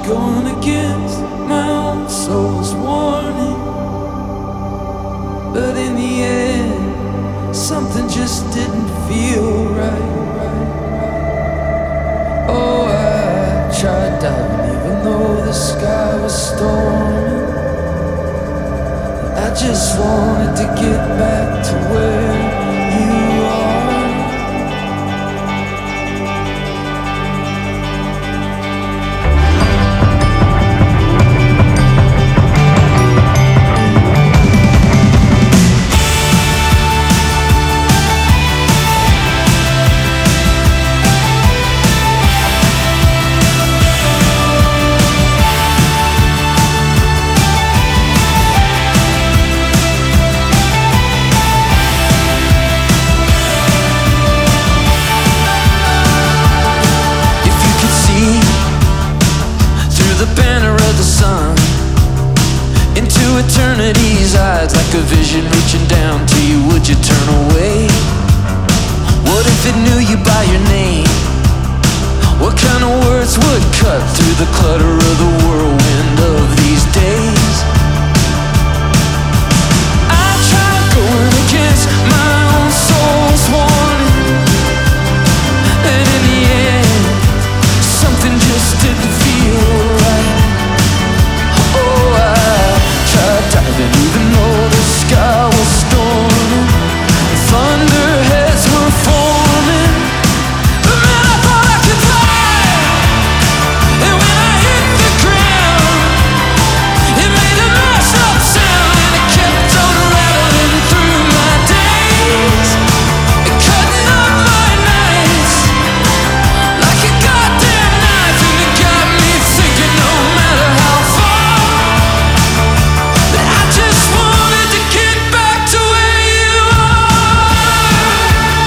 going against my own soul's warning. But in the end, something just didn't feel right. Oh, I tried diving even though the sky was storming. I just wanted to get back to where you are. Eternity's eyes, like a vision reaching down to you, would you turn away? What if it knew you by your name? What kind of words would cut through the clutter of the whirlwind of these days? I tried going against my own soul's warning, and in the end, something just didn't feel right. Oh, I tried diving even though the sky was storming, thunderheads were forming. But man, I thought I could fly, and when I hit the ground, it made a messed up sound, and it kept on rattling through my days, it cutting up my nights like a goddamn knife, and it got me thinking no matter how far, I just wanted to get back to where you are.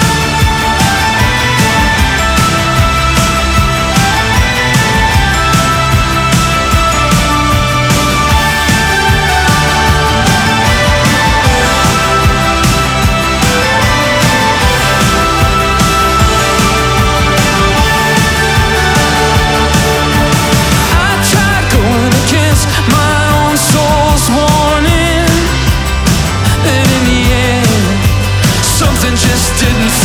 I tried going against my own soul's warning, and in the end, something just didn't